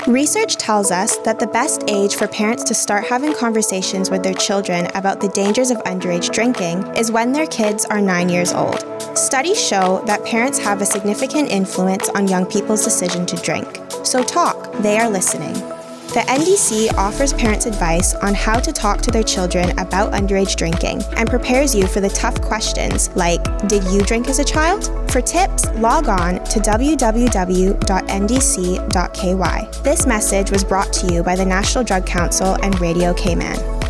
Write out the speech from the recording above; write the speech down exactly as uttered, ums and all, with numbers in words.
Research tells us that the best age for parents to start having conversations with their children about the dangers of underage drinking is when their kids are nine years old. Studies show that parents have a significant influence on young people's decision to drink. So talk, they are listening. The N D C offers parents advice on how to talk to their children about underage drinking and prepares you for the tough questions like, did you drink as a child? For tips, log on to w w w dot n d c dot k y. This message was brought to you by the National Drug Council and Radio Cayman.